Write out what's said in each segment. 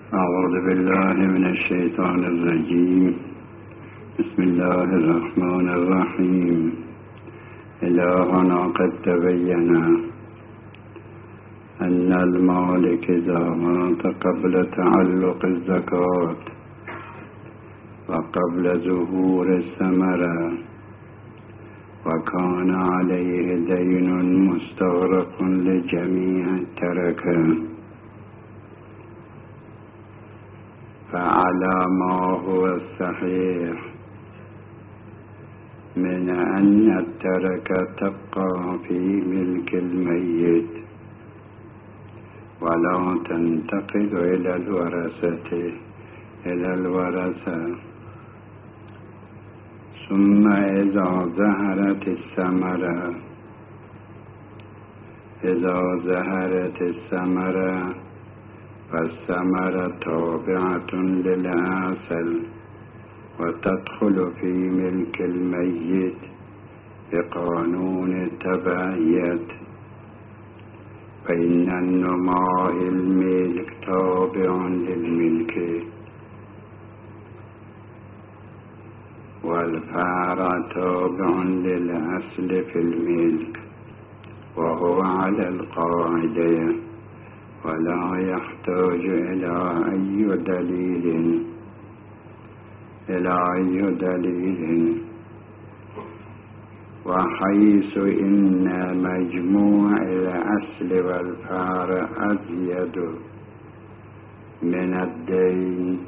أعوذ بالله من الشيطان الرجيم. بسم الله الرحمن الرحيم. إلهنا قد تبين أن المالك إذا مات قبل تعلق الزكاة وقبل ظهور الثمرة وكان عليه دين مستغرق لجميع التركة، فعلى ما هو الصحيح من أن التركة تبقى في ملك الميت ولا تنتقل إلى الورثة. ثم إذا ظهرت الثمرة فالثمرة تابعة للأصل وتدخل في ملك الميت بقانون التبعية، فإن النماء الملك تابع للملك والفرع تابع للأصل في الملك، وهو على القاعدة ولا يحتاج إلى أي دليل. وحيث إن مجموع الأصل والفرع أزيد من الدين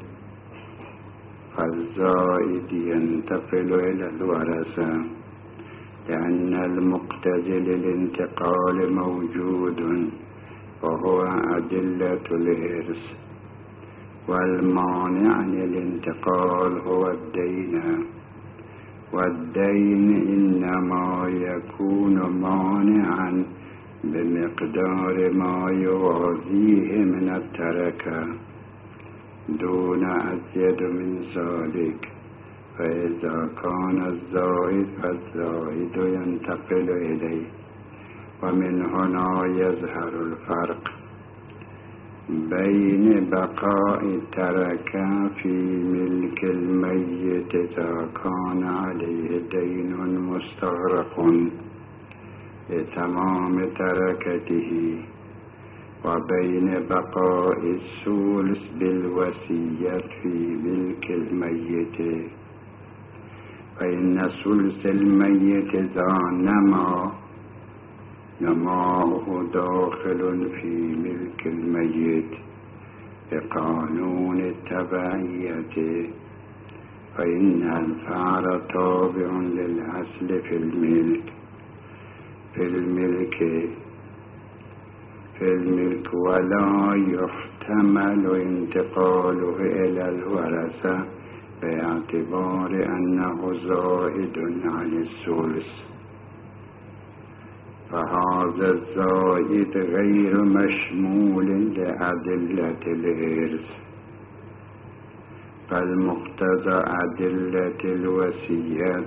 فالزائد ينتقل إلى الورثة، لأن المقتضي للانتقال موجود وهو أدلة الإرث، والمانع للانتقال هو الدين، والدين إنما يكون مانعا بمقدار ما يوازيه من التركة دون أزيد من ذلك، فإذا كان الزائد فالزائد ينتقل إليه. ومن هنا يظهر الفرق بين بقاء التركة في ملك الميت إذا كان عليه دين مستغرق لتمام تركته، وبين بقاء الثلث بالوصية في ملك الميت، فإن ثلث الميت إذا نماؤه داخل في ملك الميت بقانون التبعية، فإن الفعل تابع للأصل في الملك ولا يحتمل انتقاله إلى الورثة باعتبار أنه زائد عن الثلث، فهذا الزائد غير مشمول لأدلة الإرث، فالمقتضى أدلة الوصية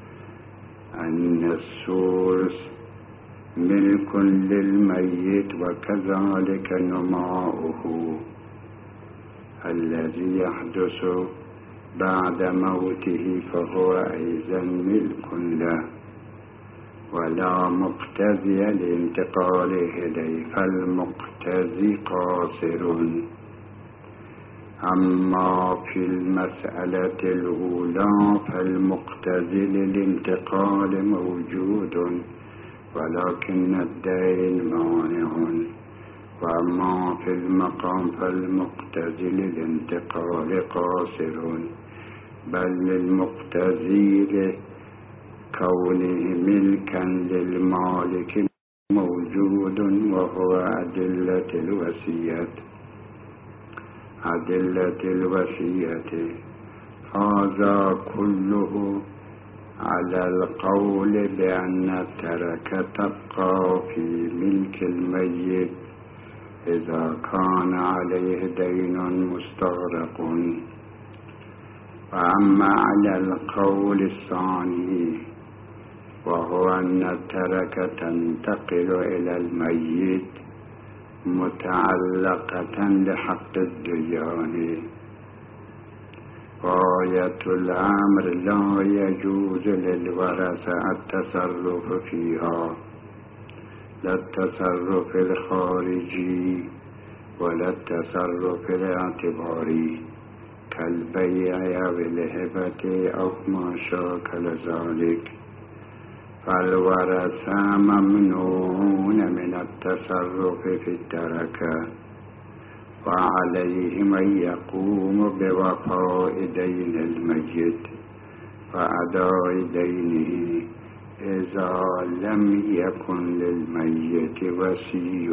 أن الثلث ملك للميت، وكذلك نماؤه الذي يحدث بعد موته فهو أيضا ملك له ولا مقتضي لانتقاله إليه، فالمقتضي قاصر. أما في المسألة الأولى فالمقتضي للانتقال موجود ولكن الدين مانع، وأما في المقام فالمقتضي للانتقال قاصر، بل للمقتضي كونه ملكا للمالك موجود وهو أدلة الوصية. هذا كله على القول بأن التركة تبقى في ملك الميت إذا كان عليه دين مستغرق. وأما على القول الثاني وهو أن التركة تنتقل إلى الميت متعلقة لحق الديان. غاية الأمر لا يجوز للورثة التصرف فيها، لا التصرف الخارجي ولا التصرف الاعتباري كالبيع أو الهبة أو ما شاكل ذلك. فالورثة ممنوعون من التصرف في التركة، وعليهم أن يقوموا بوفاء دين الميت وأداء دينه إذا لم يكن للميت وصي،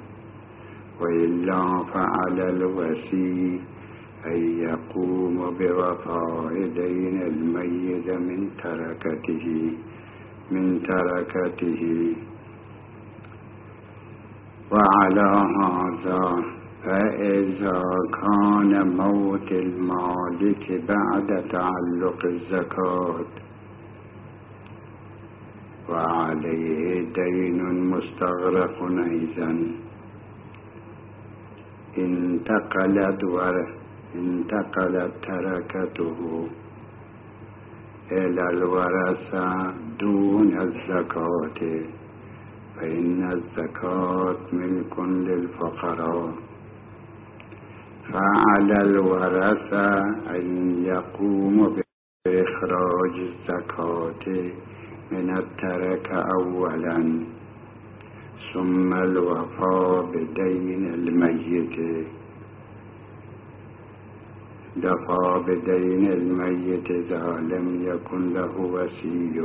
وإلا فعلى الوصي أن يقوم بوفاء دين الميت من تركته. وعلى هذا فإذا كان موت المالك بعد تعلق الزكاة وعليه دين مستغرق أيضا، انتقلت تركته إلى الورثة دون الزكاة، فإن الزكاة ملك للفقراء. فعلى الورثة أن يقوموا بإخراج الزكاة من التركة أولا، ثم الوفاء بدين الميت. دفع بدين الميت إذا لم يكن له وصي.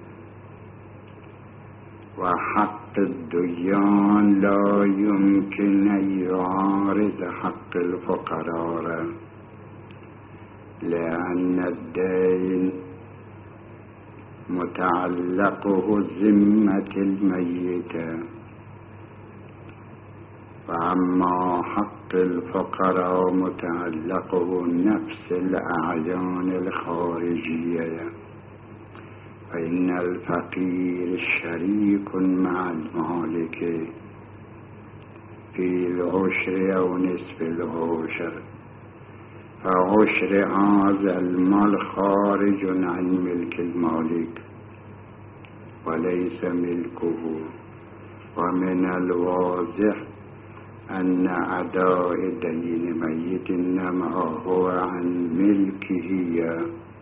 وحق الديان لا يمكن أن يعارض حق الفقراء، لأن الدين متعلقه ذمة الميت، وأما حق الفقراء متعلقه نفس الأعيان الخارجية، فإن الفقير شريك مع المالك في العشر أو نصف العشر، فعشر هذا المال خارج عن ملك المالك وليس ملكه. ومن الواضح أن أداء دين ميت إنما هو عن ملكه،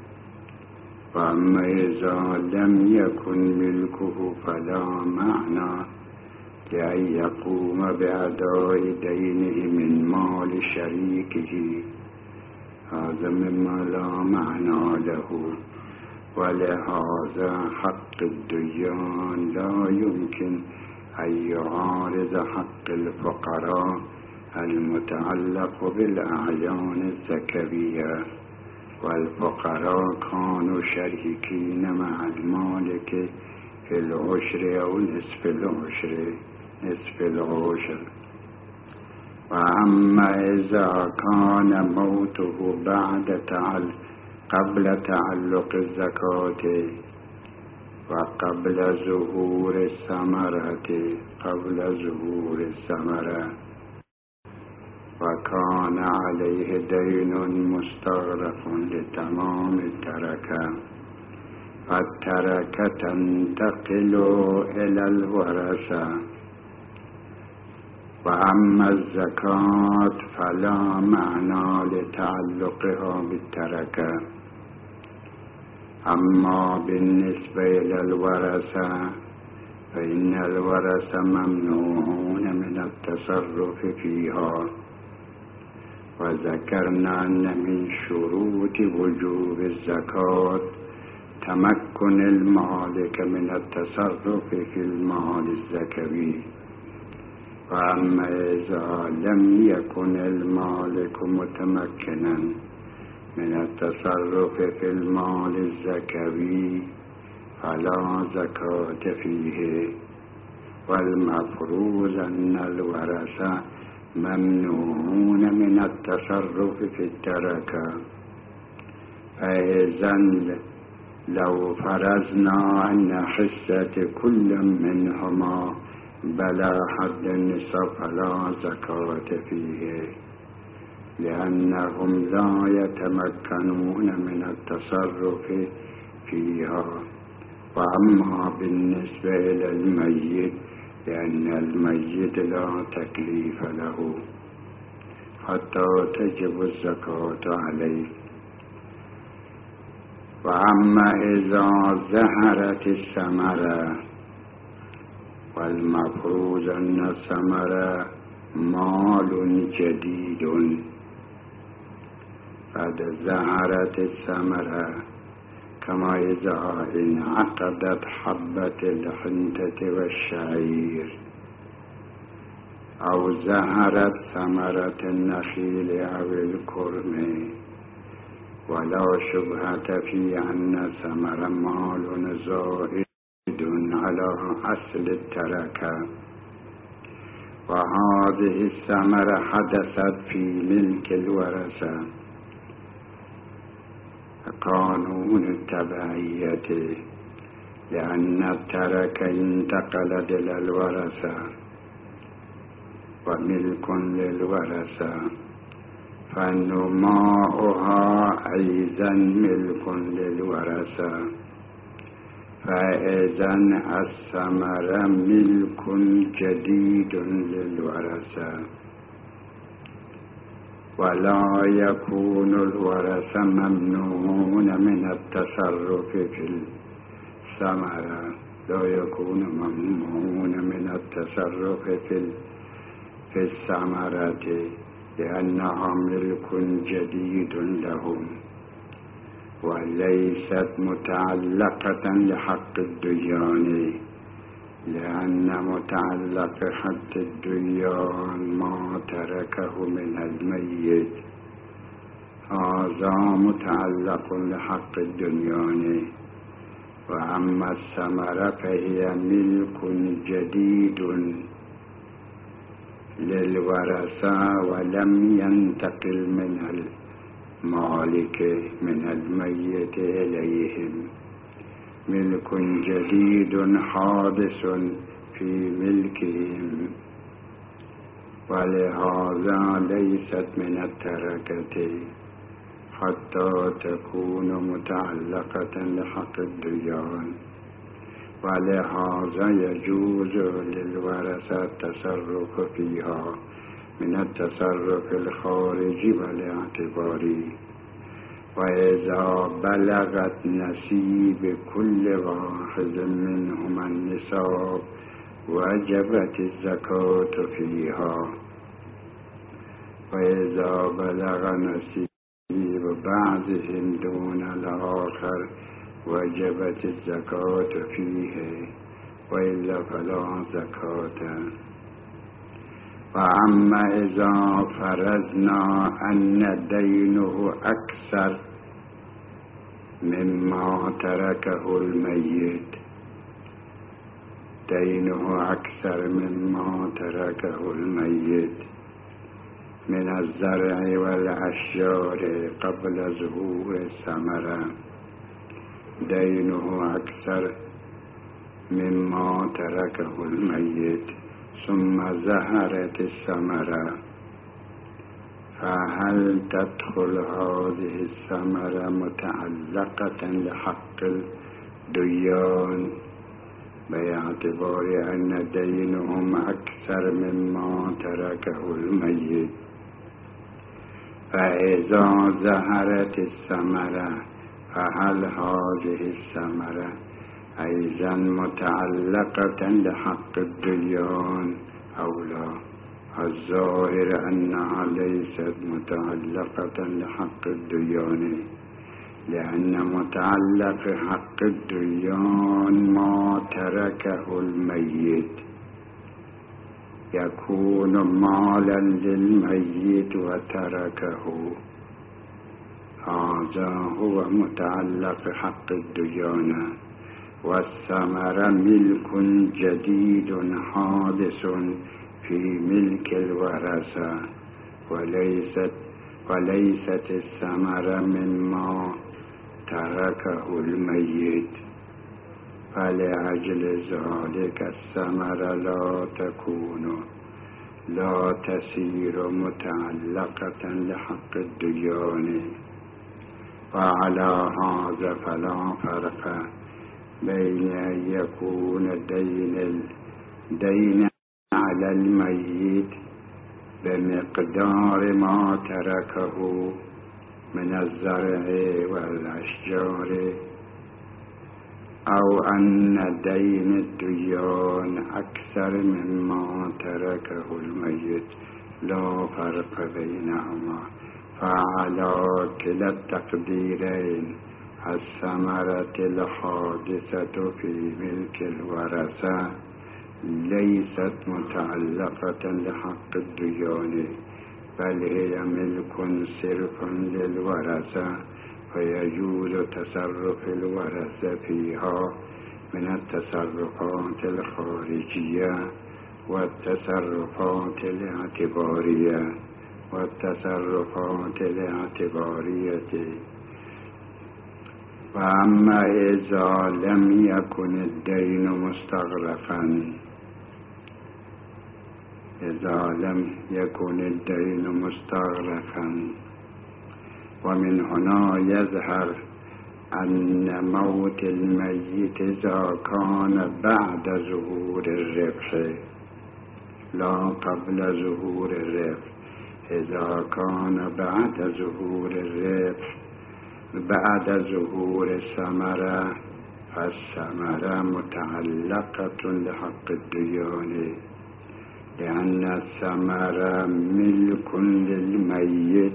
وأما إذا لم يكن ملكه فلا معنى لأن يقوم بأداء دينه من مال شريكه، هذا مما لا معنى له. ولهذا حق الديان لا يمكن أن يعارض حق الفقراء المتعلق بالأعيان الزكوية. والفقراء كانوا شريكين مع المالك في العشر أو نصف العشر. وأما إذا كان موته قبل تعلق الزكاة وقبل ظهور الثمرة وكان عليه دين مستغرق لتمام التركة، فالتركة تنتقل إلى الورثة. وأما الزكاة فلا معنى لتعلقها بالتركة. أما بالنسبة إلى الورثة فإن الورثة ممنوعون من التصرف فيها. وذكرنا أن من شروط وجوب الزكاة تمكن المالك من التصرف في المال الزكوي. وأما إذا لم يكن المالك متمكنا من التصرف في المال الزكوي فلا زكاة فيه. والمفروض أن الورثة ممنوعون من التصرف في التركة. فإذا لو فرضنا أن حصة كل منهما بلغ حد النصاب فلا زكاة فيه، لأنهم لا يتمكنون من التصرف فيها. وأما بالنسبة إلى الميت لأن الميت لا تكليف له حتى تجب الزكاة عليه. وأما إذا ظهرت الثمرة، والمفروض أن الثمرة مال جديد، قد ظهرت الثمرة كما إذا انعقدت حبة الحنطة والشعير، أو ظهرت ثمرة النخيل أو الكرم، ولا شبهة في أن ثمر مال زائد على أصل التركة. وهذه الثمرة حدثت في ملك الورثة قانون التبعية، لأن التركة انتقلت إلى الورثة وملك للورثة، فنماؤها أيضا ملك للورثة، فإذا الثمرة ملك جديد للورثة، ولا يكون الورثة ممنوعون من التصرف في الثمرة، لا يكون ممنوعون من التصرف في الثمرة، لأنها ملك جديد لهم، وليست متعلقة لحق الديان، لأن متعلق حق الديان ما تركه من الميت، هذا متعلق لحق الديان. وأما الثمرة فهي ملك جديد للورثة، ولم ينتقل من المالك من الميت إليهم، ملك جديد حادث في ملكهم، ولهذا ليست من التركة حتى تكون متعلقة لحق الديان، ولهذا يجوز للورثة التصرف فيها من التصرف الخارجي والاعتباري. وإذا بلغت نصيب كل واحد منهما النصاب وجبت الزكاة فيها، وإذا بلغ نصيب بعضهم دون الآخر وجبت الزكاة فيه، وإلا فلا زكاة. وأما إذا فرضنا أن دينه أكثر مما تركه الميت، دينه أكثر مما تركه الميت من الزرع والأشجار قبل ظهور الثمرة، دينه أكثر مما تركه الميت ثم ظهرت الثمرة، فهل تدخل هذه الثمرة متعلقة لحق الديان باعتبار أن دينهم أكثر مما تركه الميت؟ فإذا ظهرت الثمرة فهل هذه الثمرة أيضا متعلقة لحق الديان أو لا؟ الظاهر أنها ليست متعلقة لحق الديان، لأن متعلق حق الديان ما تركه الميت يكون مالا للميت وتركه، هذا هو متعلق حق الديانة. والثمرة ملك جديد حادث في ملك الورثة، وليست الثمرة مما تركه الميت. فلأجل ذلك الثمرة لا تسير متعلقة لحق الديان. وعلى هذا فلا فرق بين أن يكون الدين على الميت بمقدار ما تركه من الزرع والأشجار، أو أن دين الديان أكثر مما تركه الميت، لا فرق بينهما. فعلى كلا التقديرين الثمرة الحادثة في ملك الورثة ليست متعلقة لحق الديان، بل هي ملك صرف للورثة، فيجوز تصرف الورثة فيها من التصرفات الخارجية والتصرفات الاعتبارية. وأما إذا لم يكن الدين مستغرقا، ومن هنا يظهر أن موت الميت إذا كان بعد ظهور الربح لا قبل ظهور الربح. إذا كان بعد ظهور الثمرة، فالثمرة متعلقة لحق الديان، لأن الثمرة ملك للميت.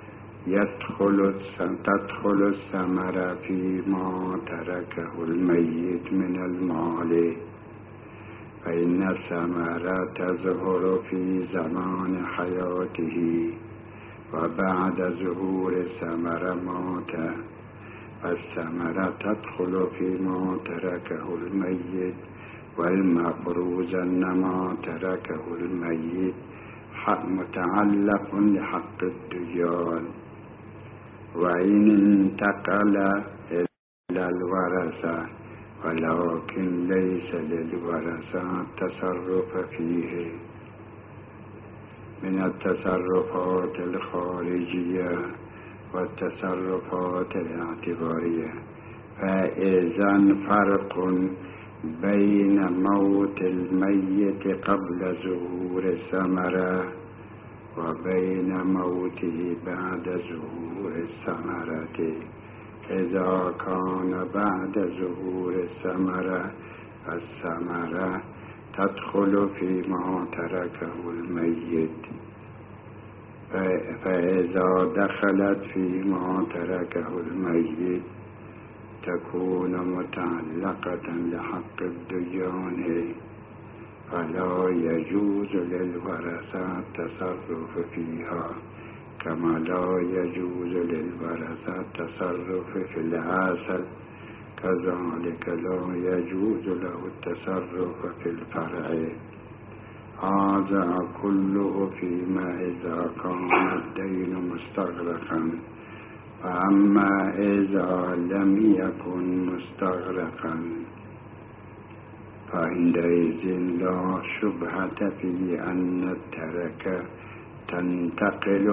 تدخل الثمرة فيما تركه الميت من المال، فإن الثمرة تظهر في زمان حياته، وبعد ظهور الثمرة مات، فالثمرة تدخل فيما تركه الميت. والمفروض أن ما تركه الميت متعلق لحق الديان، وإن انتقل إلى الورثة ولكن ليس للورثة التصرف فيه من التصرفات الخارجية والتصرفات الاعتبارية. فإذا فرق بين موت الميت قبل ظهور الثمرة وبين موته بعد ظهور الثمرة. إذا كان بعد ظهور الثمرة، الثمرة تدخل فيما تركه الميت، فإذا دخلت فيما تركه الميت تكون متعلقة لحق الديان، فلا يجوز للورثة التصرف فيها، كما لا يجوز للورثة التصرف في العسل، كذلك لا يجوز له التصرف في الفرع. هذا كله فيما إذا كان الدين مستغرقا. فأما إذا لم يكن مستغرقا، فعندئذ لا شبهة في أن التركة تنتقل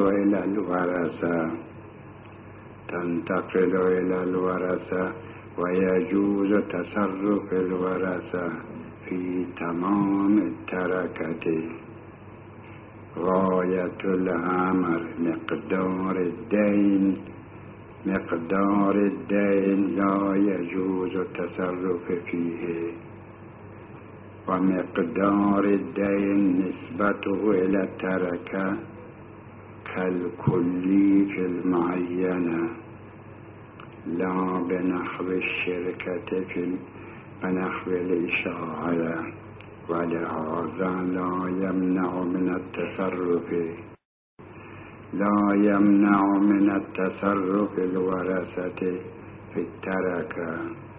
إلى الورثة، ويجوز تصرف الورثة في تمام التركة. غاية الأمر مقدار الدين لا يجوز التصرف فيه، ومقدار الدين نسبته إلى التركة كالكلي في المعينة، لا بنحو الشركة بنحو الإشاعة. ولهذا لا يمنع من التصرف الورثة في التركة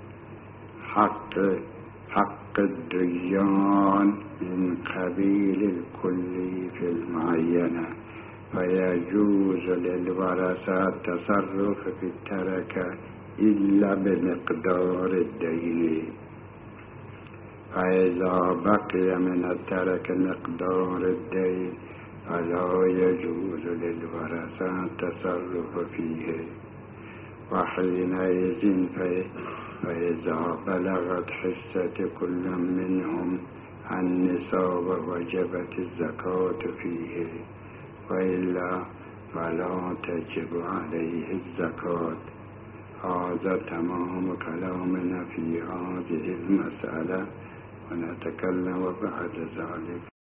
حق الديان من قبيل الكلي في المعينة، فيجوز للورثة التصرف في التركة إلا بمقدار الدين، فإذا بقي من الترك مقدار الدين فلا يجوز للورثة التصرف فيه. وحينئذ فإذا بلغت حصة كل منهم النصاب وجبت الزكاة فيه، وإلا فلا تجب عليه الزكاة. هذا تمام كلامنا في هذه المسألة، ونتكلم بعد ذلك.